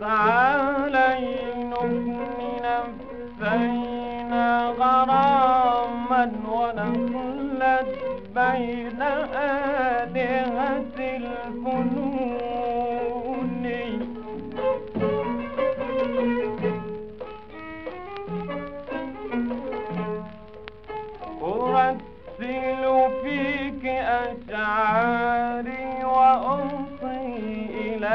تعالي نبني نفسين غراما ونخلد بين آلهة الفنون أرسل فيك أشعاري وأوصي إلى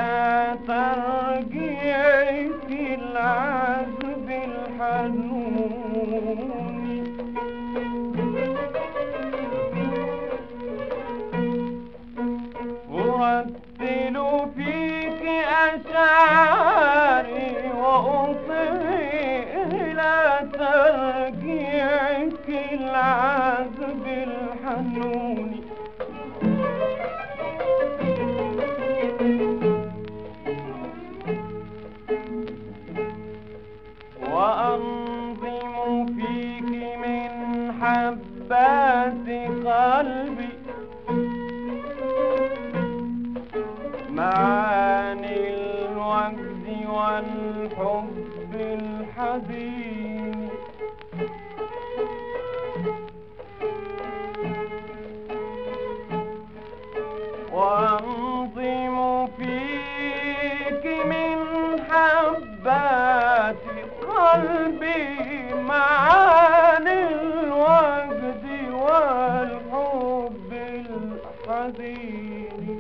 ترجيعك العذب الحنون أرسل فيك أشعاري وأوصي إلى ترجيعك العذب الحنون وأنظم فيك من حبات قلبي معاني الوجد والحب الحزين وأنظم فيك من حبات قلبي معاني الوجد والحب الحزين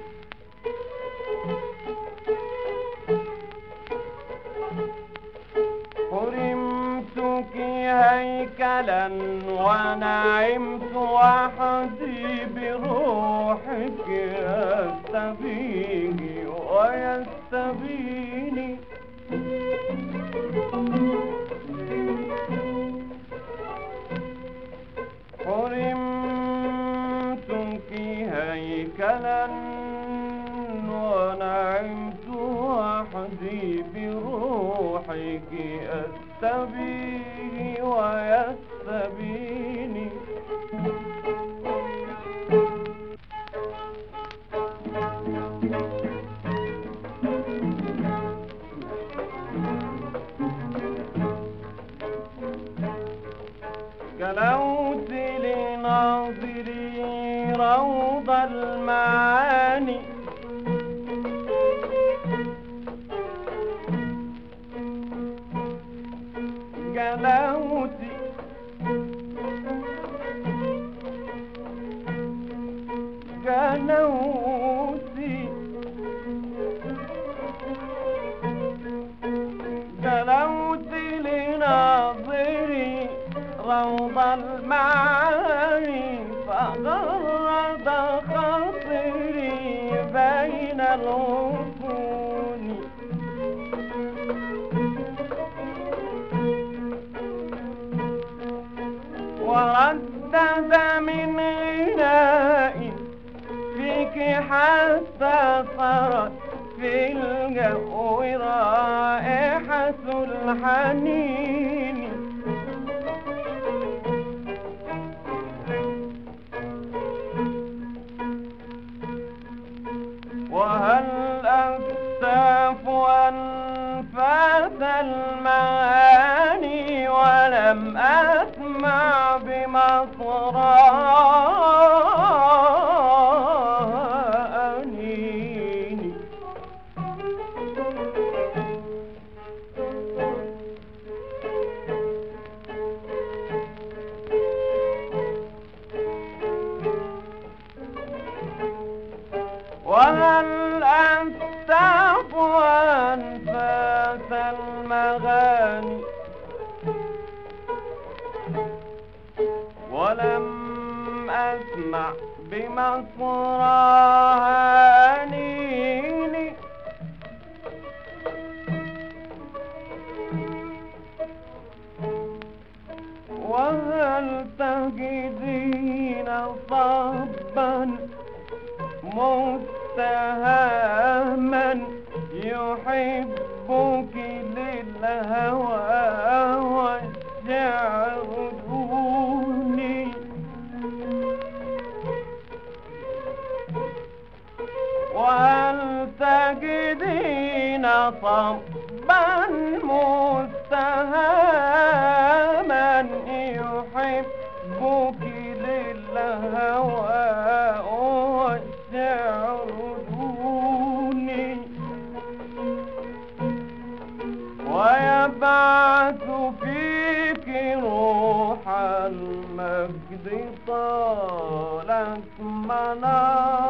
حرمتك هيكلا ونعمت وحدي بروحك يستبيني ويستبيني حرمتك هيكلا ونعمت وحدي بروحك أستبيني ويستبيني جلوت لناظري روض المعاني جلوت لناظري روض المعاني فغرد خاطري بين الغصون وردد من غنائي فيك حتى صارت في الجو رائحة الحنين وهل أكتاف أنفاس المعاني ولم أسمع بمصرها أنيني وهل أكتاف أنفاس المغاني ولم أسمع بمصرها أنيني وهل تجدين صبا متهما يحبك للهوى والشعر دوني وهل تجدين صبا المجد طالت منار